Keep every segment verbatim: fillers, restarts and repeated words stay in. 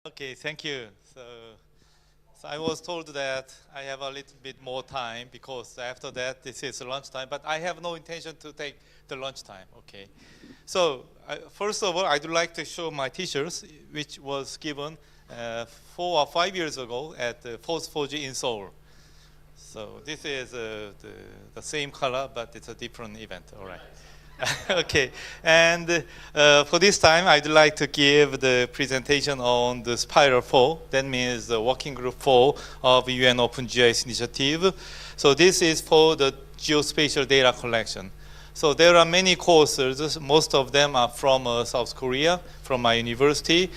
Okay, thank you. So, so I was told that I have a little bit more time because after that this is lunchtime, but I have no intention to take the lunchtime. Okay. So I, first of all, I'd like to show my t-shirts, which was given uh, four or five years ago at the Force four G in Seoul. So this is uh, the, the same color, but it's a different event. All right. Okay, and uh, for this time, I'd like to give the presentation on the Spiral four. That means the Working Group four of U N OpenGIS Initiative. So this is for the geospatial data collection. So there are many courses. Most of them are from uh, South Korea, from my university.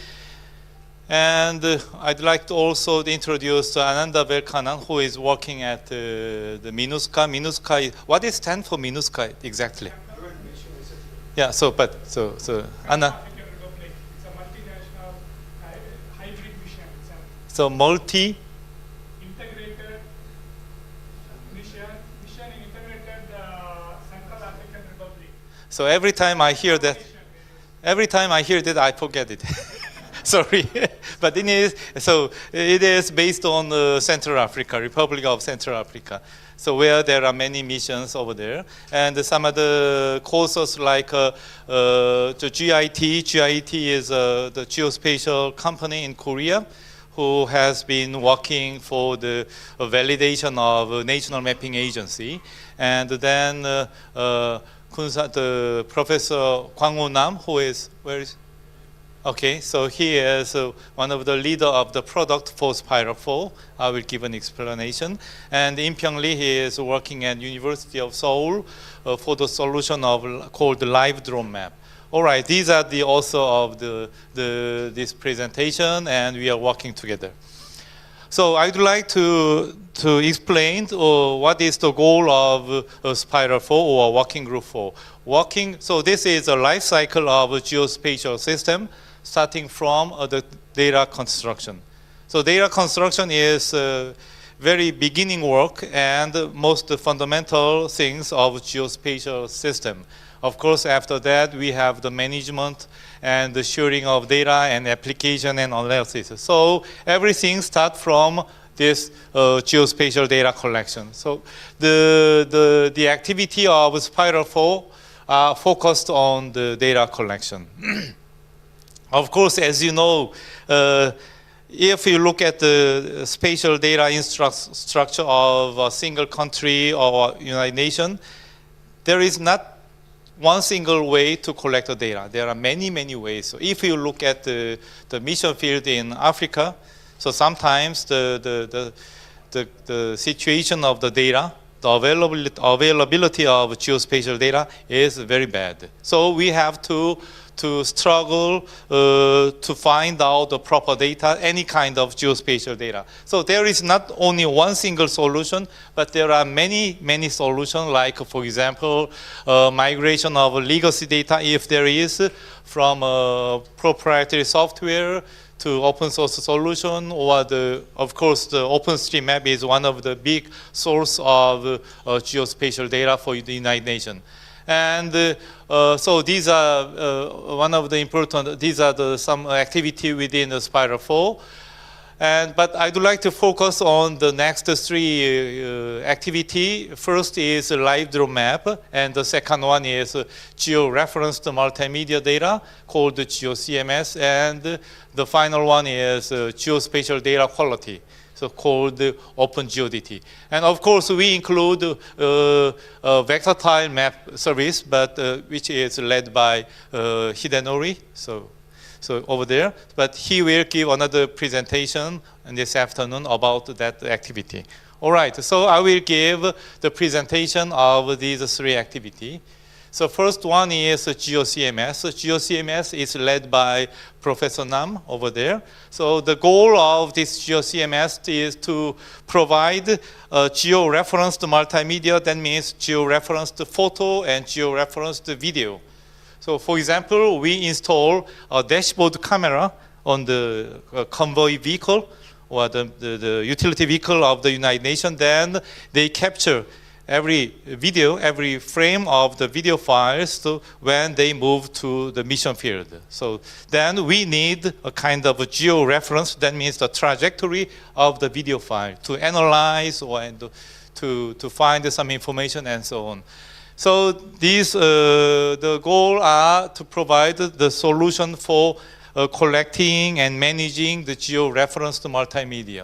And uh, I'd like to also introduce Ananda Velkanan, who is working at uh, the MINUSCA. MINUSCA, what is stand for MINUSCA exactly? Yeah, so, but, so, so, Anna. African Republic. It's a multinational hy hybrid mission. It's So, multi? integrated mission, mission in integrated uh, Central African Republic. So every time I hear that, every time I hear that, I forget it. Sorry, but it is, so it is based on uh, Central Africa, Republic of Central Africa. So where there are many missions over there, and some of the courses like uh, uh, the G I T. G I T is uh, the geospatial company in Korea, who has been working for the uh, validation of a national mapping agency, and then uh, uh, the Professor Kwang Woo Nam, who is where is. Okay, so he is uh, one of the leader of the product for Spiral four. I will give an explanation. And In Pyong Lee, he is working at University of Seoul uh, for the solution of called the Live Drone Map. All right, these are the author of the, the this presentation, and we are working together. So I'd like to to explain uh, what is the goal of uh, Spiral four or Working Group four. Working, so this is a life cycle of a geospatial system, starting from uh, the data construction. So data construction is uh, very beginning work and most fundamental things of geospatial system. Of course, after that, we have the management and the sharing of data and application and analysis. So everything starts from this uh, geospatial data collection. So the, the, the activity of Spiral four are focused on the data collection. Of course, as you know, uh, if you look at the spatial data instru structure of a single country or United Nations, there is not one single way to collect the data. There are many, many ways. So if you look at the, the mission field in Africa, so sometimes the, the, the, the, the situation of the data, the availability, availability of geospatial data is very bad. So we have to to struggle uh, to find out the proper data, any kind of geospatial data. So there is not only one single solution, but there are many, many solutions, like, for example, uh, migration of legacy data, if there is, from uh, proprietary software to open source solution, or the, of course, the OpenStreetMap is one of the big source of uh, geospatial data for the United Nations. And uh, uh, so these are uh, one of the important, these are the, some activity within the Spiral four. And, but I'd like to focus on the next three uh, activity. First is a live drone map, and the second one is uh, geo-referenced multimedia data called the GeoCMS, and the final one is uh, geospatial data quality, so called OpenGeoDT. And of course, we include uh, a vector tile map service, but uh, which is led by uh, Hidenori. So. So over there, but he will give another presentation this afternoon about that activity. All right, so I will give the presentation of these three activities. So first one is GeoCMS. GeoCMS is led by Professor Nam over there. So the goal of this GeoCMS is to provide uh, geo-referenced multimedia. That means geo-referenced photo and geo-referenced video. So for example, we install a dashboard camera on the uh, convoy vehicle or the, the, the utility vehicle of the United Nations. Then they capture every video, every frame of the video files to when they move to the mission field. So then we need a kind of a geo-reference, that means the trajectory of the video file to analyze or and to, to find some information and so on. So these, uh, the goal are to provide the solution for uh, collecting and managing the geo-referenced multimedia.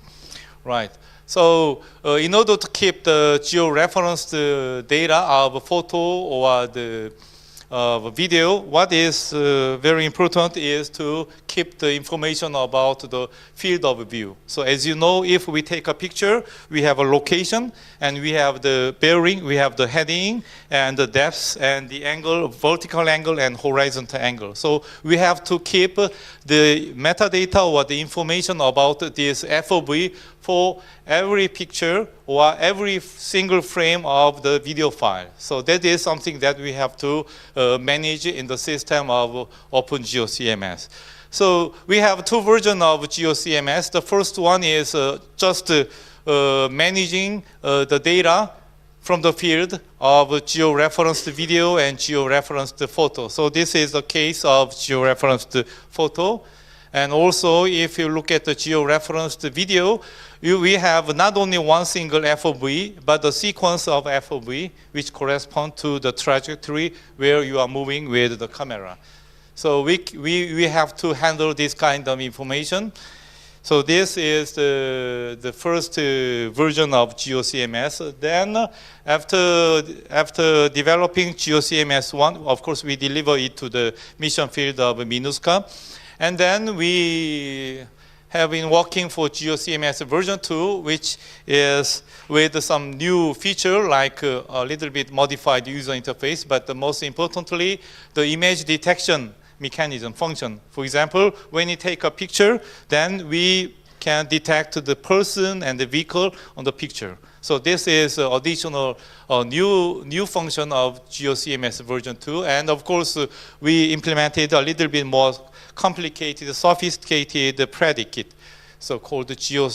Right. So uh, in order to keep the geo-referenced uh, data of a photo or the uh, video, what is uh, very important is to keep the information about the field of view. So as you know, if we take a picture, we have a location, and we have the bearing, we have the heading, and the depth, and the angle, vertical angle, and horizontal angle. So we have to keep uh, the metadata or the information about this F O V for every picture or every single frame of the video file. So that is something that we have to uh, manage in the system of OpenGeoCMS. So we have two versions of GeoCMS. The first one is uh, just uh, uh, managing uh, the data from the field of georeferenced video and georeferenced photo. So this is a case of georeferenced photo. And also, if you look at the georeferenced video, you, we have not only one single F O V, but a sequence of F O V, which correspond to the trajectory where you are moving with the camera. So we, we, we have to handle this kind of information. So this is the, the first uh, version of GeoCMS. Then uh, after, after developing GeoCMS one, of course, we deliver it to the mission field of MINUSCA. And then we have been working for GeoCMS version two, which is with some new feature like uh, a little bit modified user interface, but the most importantly, the image detection mechanism function. For example, when you take a picture, then we can detect the person and the vehicle on the picture. So this is an additional uh, new, new function of GeoCMS version two. And of course, uh, we implemented a little bit more complicated, sophisticated predicate, so-called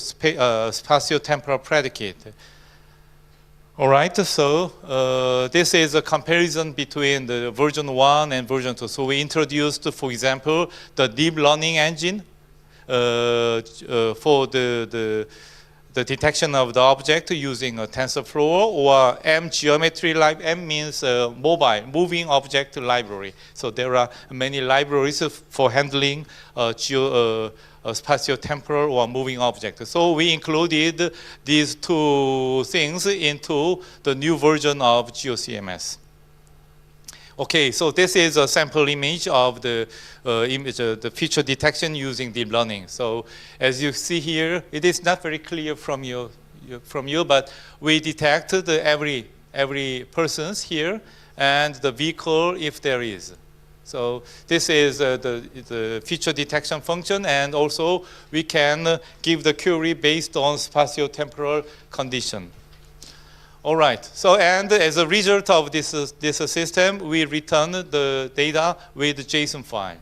geospatio-temporal uh, predicate. All right, so uh, this is a comparison between the version one and version two. So we introduced, for example, the deep learning engine uh, uh, for the, the, the detection of the object using a TensorFlow, or M geometry library. M means uh, mobile, moving object library. So there are many libraries for handling uh, geo, uh, uh, spatio-temporal or moving object. So we included these two things into the new version of GeoCMS. Okay, so this is a sample image of the uh, image, uh, the feature detection using deep learning. So as you see here, it is not very clear from you, from you, but we detected every every person's here and the vehicle if there is. So this is uh, the, the feature detection function, and also we can uh, give the query based on spatio-temporal condition. All right, so and as a result of this, uh, this uh, system, we return the data with JSON file.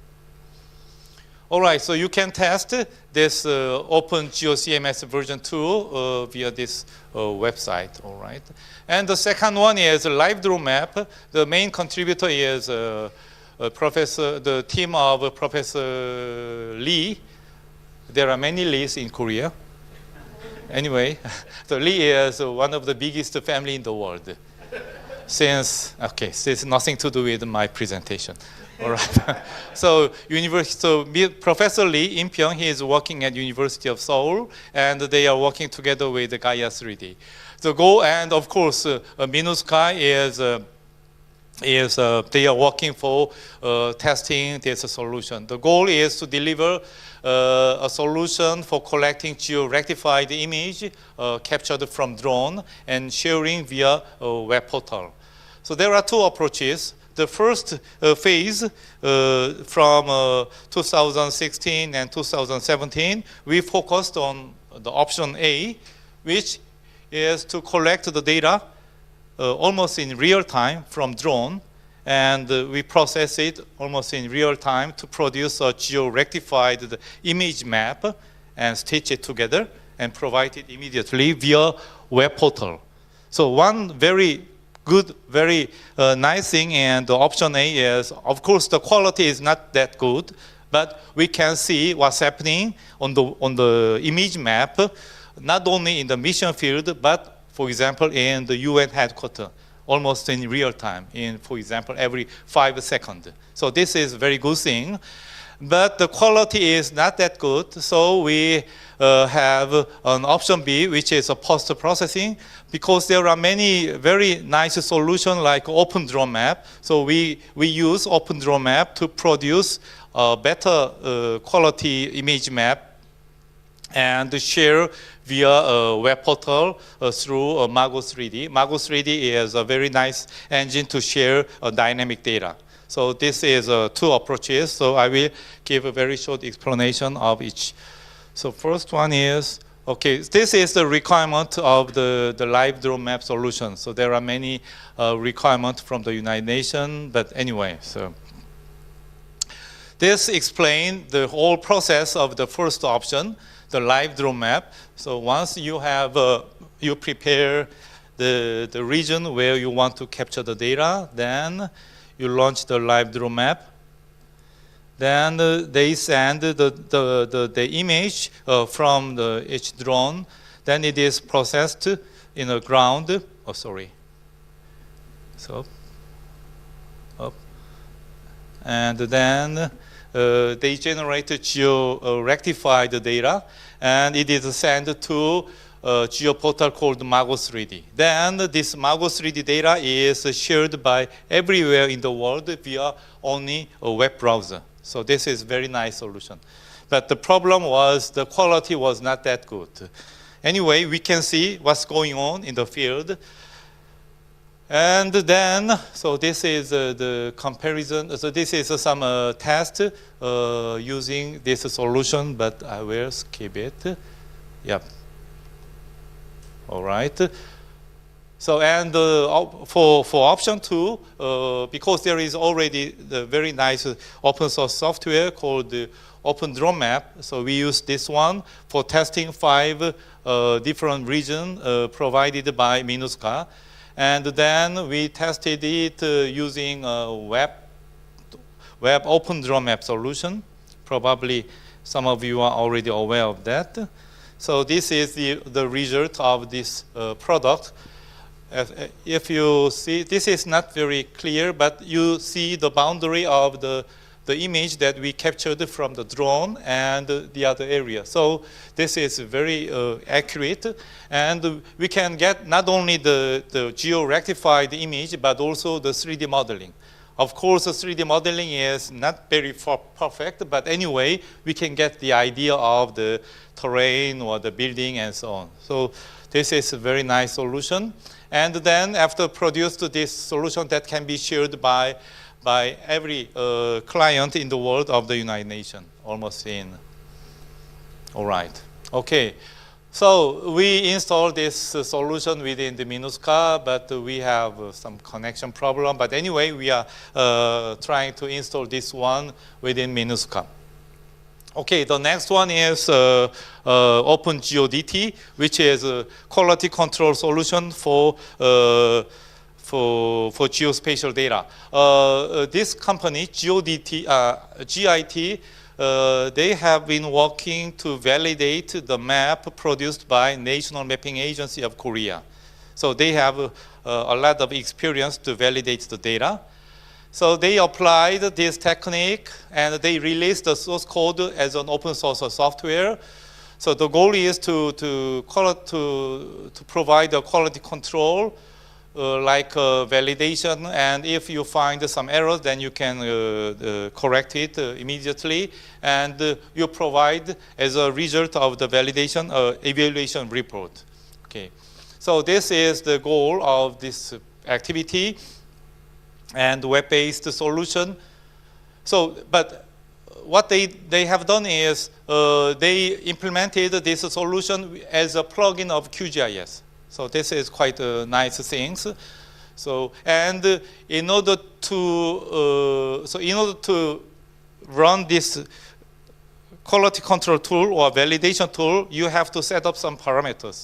All right, so you can test this uh, OpenGeoCMS version two uh, via this uh, website, all right? And the second one is a LiveDrawMap. The main contributor is uh, uh, Professor, the team of uh, Professor Lee. There are many Lees in Korea. Anyway, so Lee is one of the biggest family in the world. Since, okay, so it's nothing to do with my presentation. All right. so, university, so Professor Lee In-pyeong, he is working at University of Seoul, and they are working together with Gaia three D. The goal, and of course, uh, MINUSCA is, uh, is uh, they are working for uh, testing this solution. The goal is to deliver uh, a solution for collecting geo-rectified image uh, captured from drone and sharing via a web portal. So there are two approaches. The first uh, phase uh, from uh, two thousand sixteen and two thousand seventeen, we focused on the option A, which is to collect the data uh, almost in real time from drone, and uh, we process it almost in real time to produce a geo-rectified image map and stitch it together and provide it immediately via web portal. So one very good, very uh, nice thing, and the option A is, of course, the quality is not that good, but we can see what's happening on the on the image map, not only in the mission field, but for example in the U N headquarters, almost in real time, in for example every five seconds. So this is a very good thing, but the quality is not that good. So we uh, have an option B, which is a post-processing, because there are many very nice solutions like OpenDrawMap. So we we use OpenDrawMap to produce a better uh, quality image map and share via a web portal uh, through uh, Mago three D. Mago three D is a very nice engine to share uh, dynamic data. So this is uh, two approaches. So I will give a very short explanation of each. So first one is, okay, this is the requirement of the, the live draw map solution. So there are many uh, requirements from the United Nations, but anyway, so. This explains the whole process of the first option, the live draw map. So once you have, uh, you prepare the, the region where you want to capture the data, then you launch the live draw map. Then uh, they send the, the, the, the image uh, from the each drone. Then it is processed in the ground. Oh, sorry. So, up. And then uh, they generate geo uh, rectified data, and it is sent to a geo portal called Mago three D. Then this Mago three D data is shared by everywhere in the world via only a web browser. So this is very nice solution. But the problem was the quality was not that good. Anyway, we can see what's going on in the field. And then, so this is uh, the comparison. So this is uh, some uh, test uh, using this solution, but I will skip it. Yep. All right. So and uh, for for option two, uh, because there is already the very nice open source software called the OpenDrawMap. So we use this one for testing five uh, different regions uh, provided by MINUSCA. And then we tested it uh, using a web, web OpenDrawMap solution. Probably some of you are already aware of that. So this is the, the result of this uh, product. If, if you see, this is not very clear, but you see the boundary of the, the image that we captured from the drone and the other area. So this is very uh, accurate, and we can get not only the, the geo-rectified image, but also the three D modeling. Of course, the three D modeling is not very perfect, but anyway, we can get the idea of the terrain or the building and so on. So this is a very nice solution. And then after produced this solution that can be shared by, by every uh, client in the world of the United Nations, almost in. All right, okay. So we installed this uh, solution within the MINUSCA, but uh, we have uh, some connection problem. But anyway, we are uh, trying to install this one within MINUSCA. Okay, the next one is uh, uh, OpenGeoDT, which is a quality control solution for uh, for for geospatial data. Uh, uh, this company, GeoDT, uh, G I T, uh, they have been working to validate the map produced by National Mapping Agency of Korea. So they have uh, a lot of experience to validate the data. So they applied this technique and they released the source code as an open source software. So the goal is to, to, to, to provide a quality control uh, like uh, validation, and if you find some errors, then you can uh, uh, correct it uh, immediately, and uh, you provide as a result of the validation uh, evaluation report. Okay. So this is the goal of this activity. And web-based solution. So, but what they, they have done is uh, they implemented this solution as a plugin of Q G I S. So this is quite a nice thing. So, and in order to, uh, so in order to run this quality control tool or validation tool, you have to set up some parameters.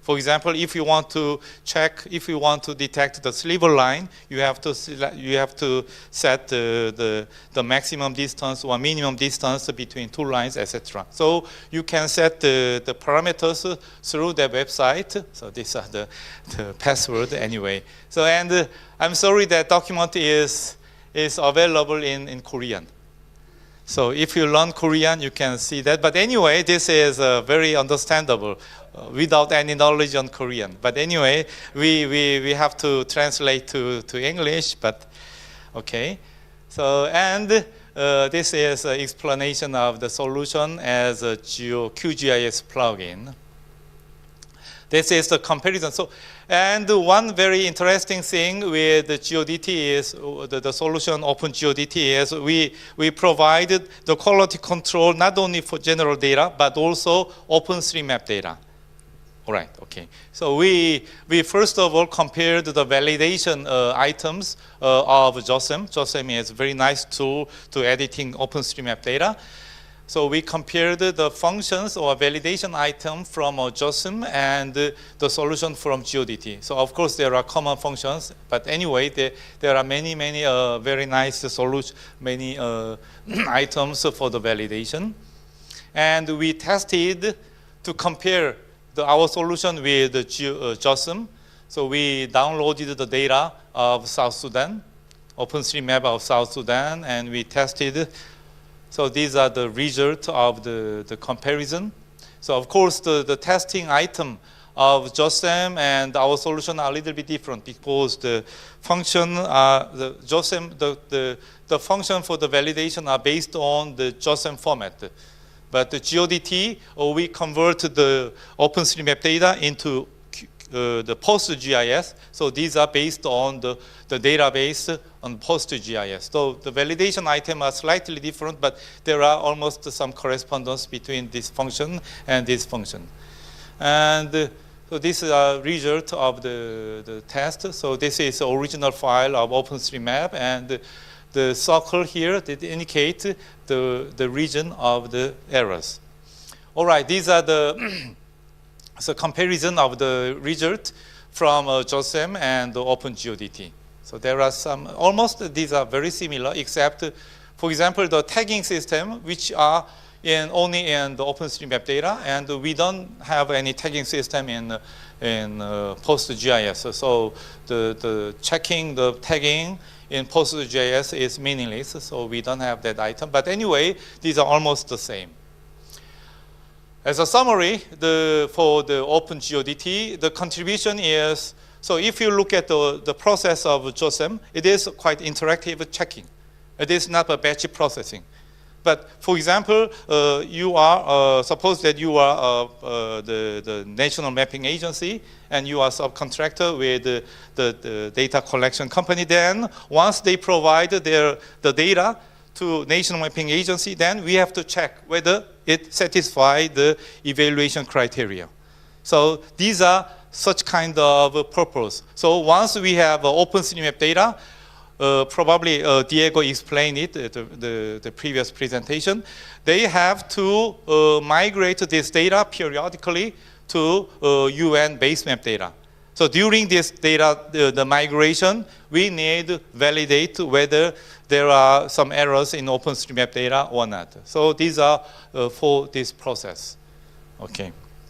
For example, if you want to check, if you want to detect the sliver line, you have to select, you have to set the, the the maximum distance or minimum distance between two lines, et cetera. So you can set the, the parameters through the website. So these are the, the password anyway. So and uh, I'm sorry that document is is available in, in Korean. So if you learn Korean, you can see that. But anyway, this is uh, very understandable uh, without any knowledge on Korean. But anyway, we, we, we have to translate to, to English, but okay. So, and uh, this is an explanation of the solution as a Geo Q G I S plugin. This is the comparison. So, and one very interesting thing with the G O D T is the, the solution OpenGeoDT is we we provided the quality control not only for general data but also OpenStreetMap data. All right. Okay. So we we first of all compared the validation uh, items uh, of JOSM. JOSM is a very nice tool to editing OpenStreetMap data. So we compared the functions or validation item from uh, JOSM and uh, the solution from G O D T. So of course there are common functions, but anyway there, there are many, many uh, very nice solution, many uh, items for the validation. And we tested to compare the, our solution with the G, uh, JOSM. So we downloaded the data of South Sudan, OpenStreetMap of South Sudan, and we tested. So these are the results of the, the comparison. So of course, the, the testing item of JOSM and our solution are a little bit different because the function, uh, the JOSM, the, the, the function for the validation are based on the JOSM format. But the G O D T, or we convert the OpenStreetMap data into uh, the PostGIS. So these are based on the, the database on PostGIS. So the validation items are slightly different, but there are almost some correspondence between this function and this function. And uh, so this is a result of the, the test. So this is the original file of OpenStreetMap, and the circle here that indicate the, the region of the errors. All right, these are the so comparison of the result from uh, JOSM and the OpenGeoDT. So there are some, almost these are very similar, except, uh, for example, the tagging system, which are in only in the OpenStreetMap data, and we don't have any tagging system in uh, in uh, PostGIS. So the the checking the tagging in PostGIS is meaningless. So we don't have that item. But anyway, these are almost the same. As a summary, the, for the OpenGeoDT, the contribution is, so if you look at the, the process of JOSM, it is quite interactive checking. It is not a batch processing. But for example, uh, you are, uh, suppose that you are uh, uh, the, the National Mapping Agency and you are subcontractor with the, the, the data collection company. Then once they provide their, the data to National Mapping Agency, then we have to check whether it satisfies the evaluation criteria. So these are such kind of uh, purpose. So once we have uh, OpenStreetMap data, uh, probably uh, Diego explained it at the, the, the previous presentation, they have to uh, migrate this data periodically to uh, U N basemap data. So during this data, the, the migration, we need to validate whether there are some errors in OpenStreetMap data or not. So these are uh, for this process. Okay.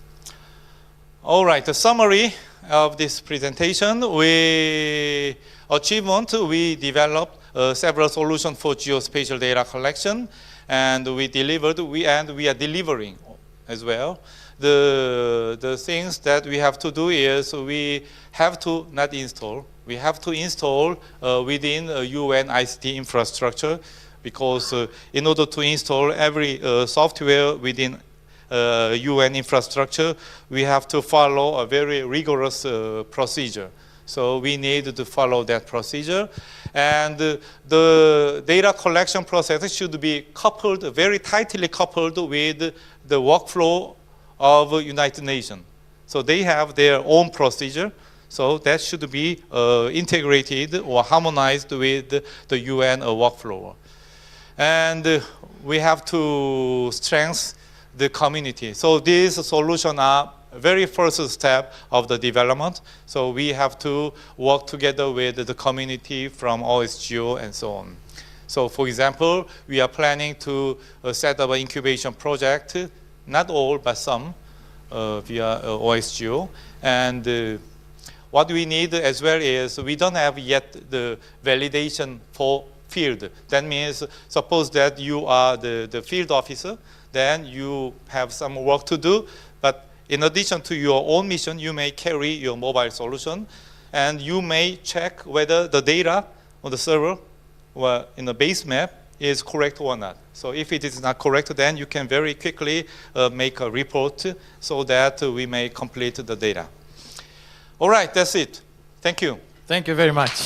All right, the summary of this presentation, we achievement, we developed uh, several solutions for geospatial data collection, and we delivered, we, and we are delivering as well. The, the things that we have to do is we have to not install, we have to install uh, within a U N I C T infrastructure, because uh, in order to install every uh, software within uh, U N infrastructure, we have to follow a very rigorous uh, procedure. So we need to follow that procedure. And uh, the data collection process should be coupled, very tightly coupled with the workflow of United Nations. So they have their own procedure. So that should be uh, integrated or harmonized with the U N uh, workflow. And uh, we have to strengthen the community. So these solutions are very first step of the development. So we have to work together with the community from O S G O and so on. So for example, we are planning to uh, set up an incubation project, not all, but some, uh, via uh, O S G O. And uh, what we need as well is we don't have yet the validation for field. That means suppose that you are the, the field officer, then you have some work to do. But in addition to your own mission, you may carry your mobile solution, and you may check whether the data on the server or in the base map is correct or not. So if it is not correct, then you can very quickly uh, make a report so that uh, we may complete the data. All right, that's it. Thank you. Thank you very much.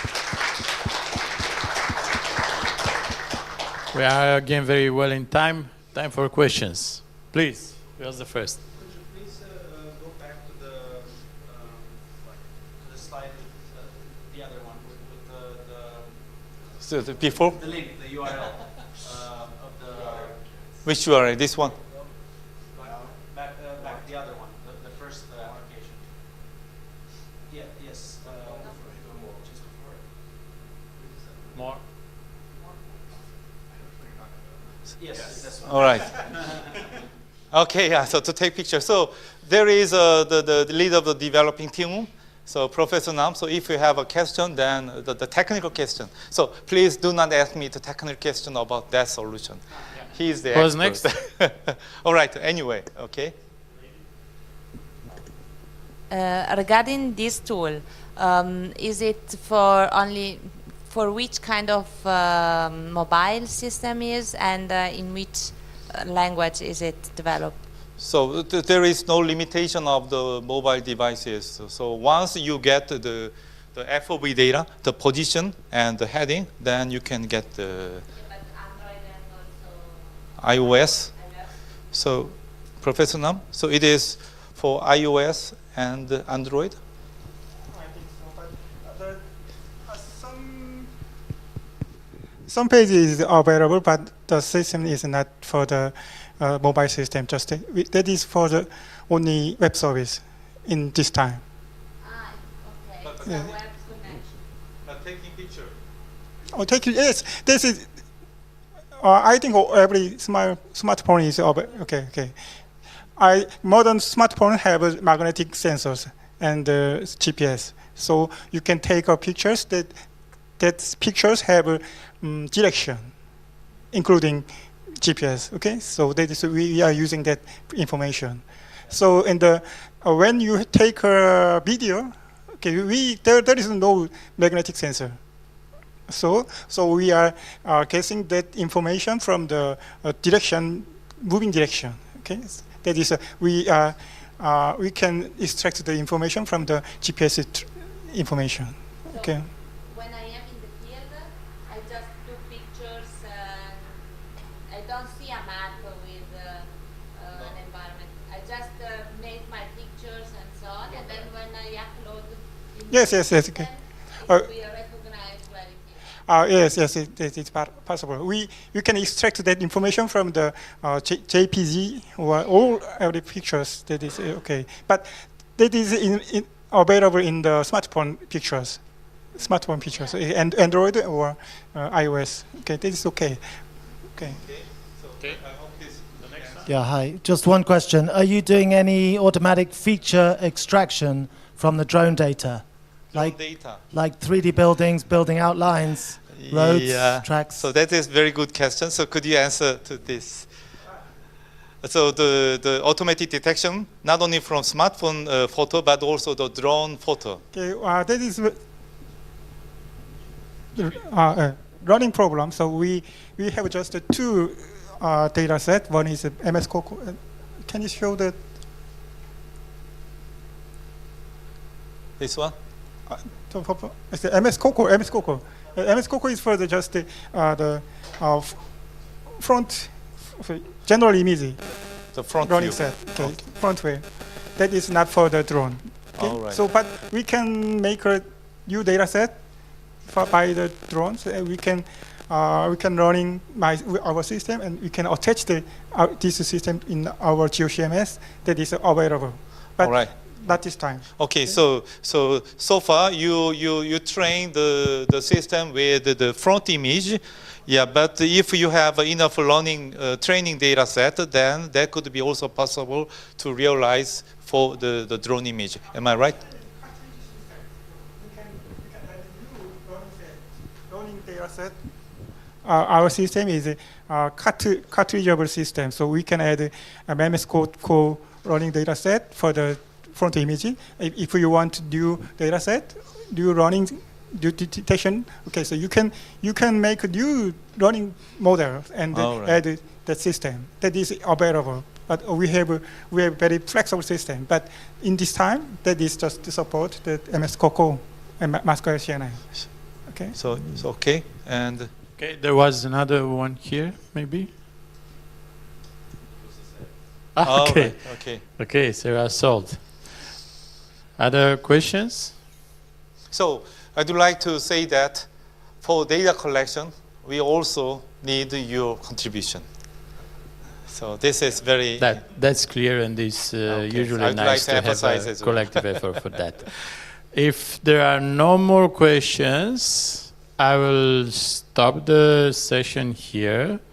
We are again very well in time. Time for questions. Please, who was the first? Could you please uh, go back to the, um, like, to the slide, with, uh, the other one, with, with the, the, So the before, the link, the U R L uh, of the, which U R L? This one? back, uh, back the other one, the, the first uh, application. Yeah, yes. Uh, just before. More. Yes, that's one. All right. Okay, yeah, so to take pictures. So there is uh, the, the, the lead of the developing team, so Professor Nam. So if you have a question, then the, the technical question. So please do not ask me the technical question about that solution. Yeah. He's the Who's expert. Next? All right, anyway, okay. Uh, regarding this tool, um, is it for only for which kind of um, mobile system is, and uh, in which uh, language is it developed? So th there is no limitation of the mobile devices. So, so once you get the, the F O V data, the position and the heading, then you can get the Yeah, but Android and also iOS. So Professor Nam, so it is for iOS and Android? I think so, but uh, the, uh, some some pages are available, but the system is not for the uh, mobile system. Just uh, we- that is for the only web service in this time. Ah, okay. But- So Yeah. web connection. But taking picture. Oh, take it. Yes, this is. Uh, I think every smart smartphone is over. Okay, okay. I modern smartphone have uh, magnetic sensors and uh, G P S, so you can take uh, pictures that that pictures have uh, um, direction, including G P S. Okay, so that is we are using that information. So in the uh, when you take a video, okay, we there there is no magnetic sensor. So, so we are uh, getting that information from the uh, direction, moving direction. Okay, that is uh, we uh, uh, we can extract the information from the G P S tr- information. So Okay. when I am in the field, I just do pictures and I don't see a map with uh, uh, an environment. I just uh, make my pictures and so on, and then when I upload in Yes, the yes, yes, system, okay. it Uh, will be recognized where it is. Uh, yes, yes, it, it, it's par- possible. We we can extract that information from the uh, J- JPG or all every pictures. That is uh, okay, but that is in, in available in the smartphone pictures, smartphone pictures, uh, and Android or uh, iOS. Okay, that is okay. Okay. Okay, so Okay. I hope this. The next one. Yeah, hi. Just one question. Are you doing any automatic feature extraction from the drone data? Like data. like three D buildings, building outlines, roads, Yeah. tracks? So that is very good question. So could you answer to this? So the, the automatic detection, not only from smartphone uh, photo, but also the drone photo. Okay, uh, that is uh, uh, running problem. So we we have just uh, two uh, data set. One is uh, M S Coco. Uh, can you show that? This one? So for- for- It's the M S Coco. M S Coco. Uh, M S Coco is for the just the uh, the uh, f- front f- general image The front running view. set. Okay, front view. That is not for the drone. Okay? All right. So, but we can make a new data set for, by the drones. And we can uh, we can running my our system, and we can attach the uh, this system in our GeoCMS that is available. but All right. not this time. Okay, so so so far you you you train the the system with the, the front image, yeah. But if you have enough learning uh, training data set, then that could be also possible to realize for the the drone image. Am I right? Learning data set. Uh, our system is a uh, cart- cartridgeable system, so we can add a M M S code core running data set for the front image. If, if you want to do data set, do running, do detection. Okay, so you can you can make a new running model and All right. add the system that is available. But we have a, we have very flexible system. But in this time, that is just to support the M S Coco and Masquerade C N I. Okay. So it's okay. And Okay, there was another one here, maybe? Ah, all okay. right, okay. Okay, Sarah solved. Other questions? So I'd like to say that for data collection, we also need your contribution. So this is very That that's clear, and it's uh, Okay, usually I'd like nice to to, have emphasize a as well. collective effort for that. If there are no more questions, I will stop the session here.